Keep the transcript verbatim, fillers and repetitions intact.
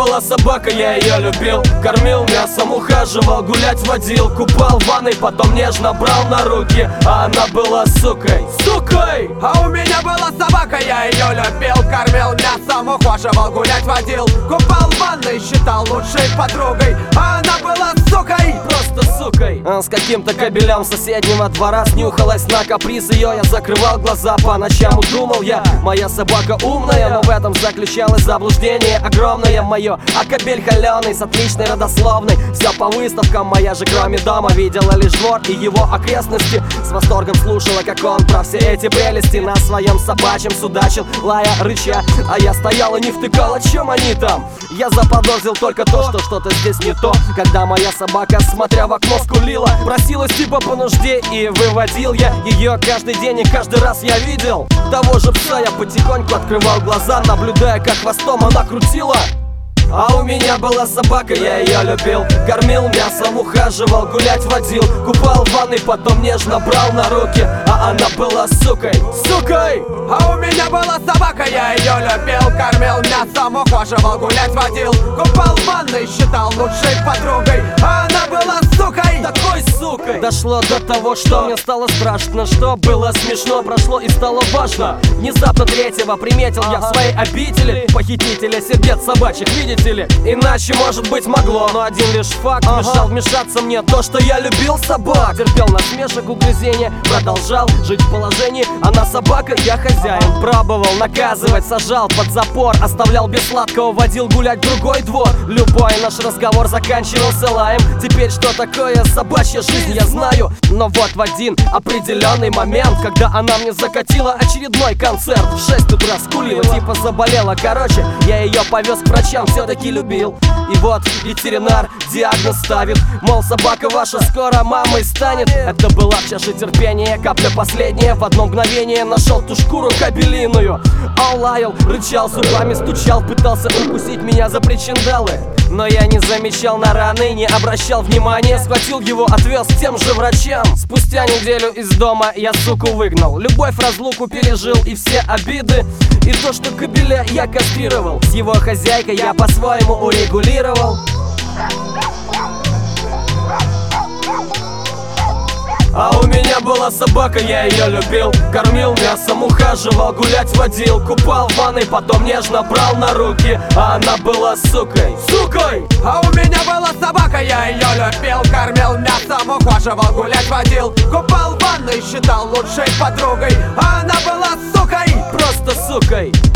была собака, я ее любил. Кормил мясом, ухаживал, гулять водил. Купал в ванной, потом нежно брал на руки. А она была сукой, сукой. А у меня была собака, я ее любил. Кормил мясом, ухаживал, гулять водил. Купал в ванной, считал лучшей подругой. А она была сукой, просто сукой. А с каким-то кобелем соседнего двора снюхалась на каприз ее. Я закрывал глаза по ночам, думал я, моя собака умная. Но в этом заключалось заблуждение огромное мое. А кобель холеный с отличной родословной. Все по выставкам, моя же кроме дома видела лишь двор и его окрестности. С восторгом слушала, как он про все эти прелести на своем собачьем судачил, лая, рыча. А я стоял и не втыкал, о чем они там. Я заподозрил только то, что что-то здесь не то. Когда моя собака, смотря в окно, скулила, просилась типа по нужде, и выводил я ее каждый день, и каждый раз я видел того же пса. Я потихоньку открывал глаза, наблюдая, как хвостом она крутила. А у меня была собака, я ее любил. Кормил мясом, ухаживал, гулять водил. Купал в ванной, потом нежно брал на руки. А она была сукой, сукой. А у меня была собака, я ее любил. Кормил мясом, ухаживал, гулять водил. Купал в ванной, считал лучшей подругой. А она была сукой, такой сукой. Дошло до того, что мне стало страшно, что было смешно, прошло и стало важно. Внезапно третьего приметил я в своей обители похитителя сердец собачьих, видите ли? Иначе, может быть, могло, но один лишь факт ага. мешал вмешаться мне, то, что я любил собак. Терпел насмешек, угрызения, продолжал жить в положении. Она собака, я хозяин. Пробовал наказывать, сажал под запор, оставлял без сладкого, водил гулять в другой двор. Любой наш разговор заканчивался лаем. Теперь что такое собачья жизнь, я знаю. Но вот в один определенный момент, когда она мне закатила очередной концерт, в шесть утра скулила, типа заболела. Короче, я ее повез к врачам, все-таки любил. И вот ветеринар диагноз ставит, мол, собака ваша скоро мамой станет. Это была в чаше терпения капля последняя. В одно мгновение нашел ту шкуру кобелиную. Он лаял, рычал, зубами стучал, пытался укусить меня за причиндалы. Но я не замечал на раны, не обращал внимания. Схватил его, отвез к тем же врачам. Спустя неделю из дома я суку выгнал. Любовь, разлуку пережил и все обиды. И то, что кобеля я кастрировал, с его хозяйкой я по-своему урегулировал. А у меня была собака, я ее любил. Кормил мясом, ухаживал, гулять водил. Купал в ванной, потом нежно брал на руки. А она была сукой, сукой. А у меня была собака, я ее любил. Кормил мясом, ухаживал, гулять водил. Купал в ванной, считал лучшей подругой. А она была сукой, просто сукой.